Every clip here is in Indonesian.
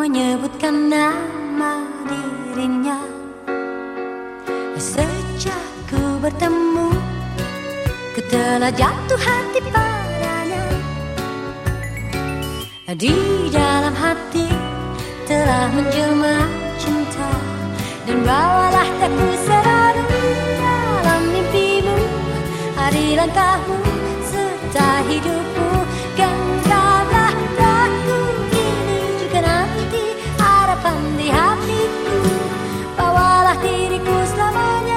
menyebutkan nama dirinya. Sejak ku bertemu, ku telah jatuh hati padanya. Di dalam hati telah menjelma cinta, dan bawalah aku selalu dalam mimpimu. Hari langkahmu serta hidupku, genggamlah aku kini juga nanti. Harapan di hatiku, bawalah diriku selamanya.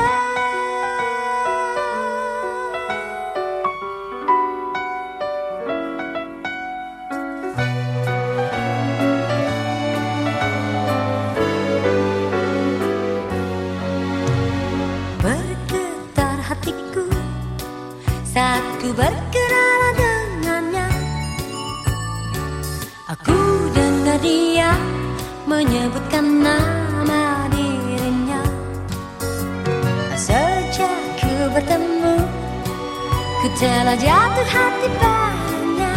Bergetar hatiku saat ku berkenalan dengannya. Aku dengar dia menyebutkan nama dirinya. Sejak ku bertemu, ku telah jatuh hati padanya.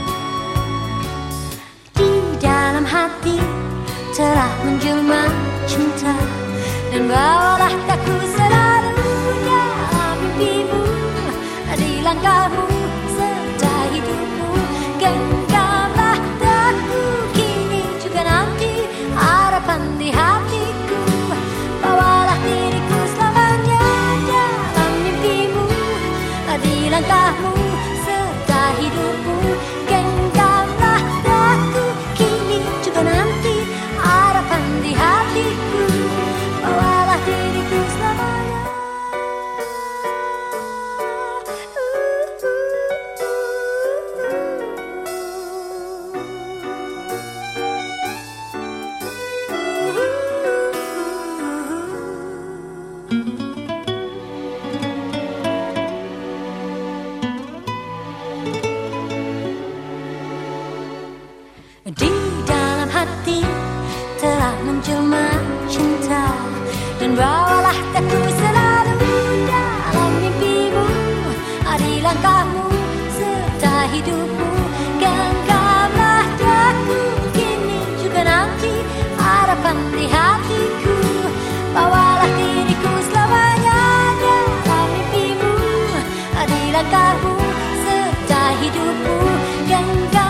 Di dalam hati telah menjelma cinta, dan bawalah aku selalu dalam mimpimu. Di langkahmu serta hidupmu, genggamlah aku kini juga nanti. Harapan di hatiku, bawalah diriku selamanya dalam mimpimu. Di langkahmu serta hidupmu, genggamlah aku kini juga nanti. Harapan di hatiku, bawalah diriku selamanya. Di dalam hati telah menjelma cinta, dan bawalah aku selalu dalam mimpimu. Di langkahmu serta hidupmu, genggamlah aku kini juga nanti. Harapan di hatiku, bawalah diriku selamanya dalam mimpimu. Di langkahmu serta hidupmu, genggamlah